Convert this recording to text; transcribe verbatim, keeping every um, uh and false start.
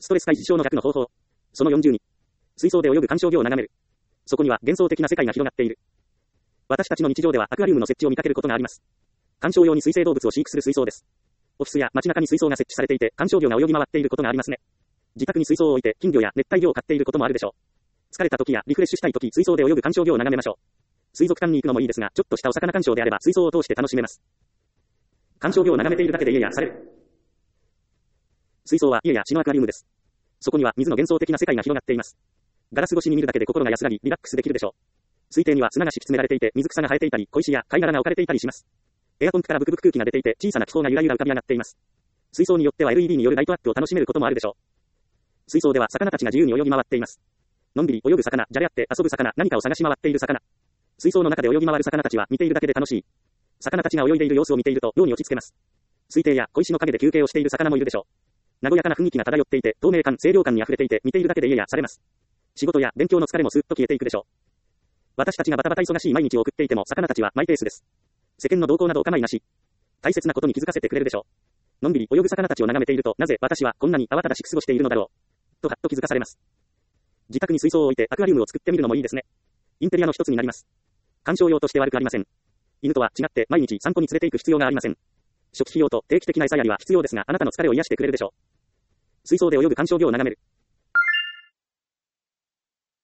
ストレス解消の逆の方法。そのよんじゅうに。水槽で泳ぐ観賞魚を眺める。そこには幻想的な世界が広がっている。私たちの日常ではアクアリウムの設置を見かけることがあります。観賞用に水生動物を飼育する水槽です。オフィスや街中に水槽が設置されていて、観賞魚が泳ぎ回っていることがありますね。自宅に水槽を置いて金魚や熱帯魚を飼っていることもあるでしょう。疲れた時やリフレッシュしたい時、水槽で泳ぐ観賞魚を眺めましょう。水族館に行くのもいいですが、ちょっとしたお魚鑑賞であれば水槽を通して楽しめます。観賞魚を眺めているだけで家やされる。水槽は家や市のアクアリウムです。そこには水の幻想的な世界が広がっています。ガラス越しに見るだけで心が安らぎ、リラックスできるでしょう。水底には砂が敷き詰められていて、水草が生えていたり、小石や貝殻が置かれていたりします。エアポンプからブクブク空気が出ていて、小さな気泡がゆらゆら浮かび上がっています。水槽によっては エルイーディー によるライトアップを楽しめることもあるでしょう。水槽では魚たちが自由に泳ぎ回っています。のんびり泳ぐ魚、じゃれ合って遊ぶ魚、何かを探し回っている魚。水槽の中で泳ぎ回る魚たちは見ているだけで楽しい。魚たちが泳いでいる様子を見ていると、妙に落ち着けます。水底や小石の陰で休憩をしている魚もいるでしょう。和やかな雰囲気が漂っていて、透明感、清涼感に溢れていて、見ているだけで家やされます。仕事や勉強の疲れもスーッと消えていくでしょう。私たちがバタバタ忙しい毎日を送っていても、魚たちはマイペースです。世間の動向などお構いなし。大切なことに気づかせてくれるでしょう。のんびり泳ぐ魚たちを眺めていると、なぜ私はこんなに慌ただしく過ごしているのだろう。とはっと気づかされます。自宅に水槽を置いてアクアリウムを作ってみるのもいいですね。インテリアの一つになります。観賞用として悪くありません。犬とは違って毎日散歩に連れて行く必要がありません。初期費用と定期的な餌やりは必要ですが、あなたの疲れを癒してくれるでしょう。水槽で泳ぐ観賞魚を眺める。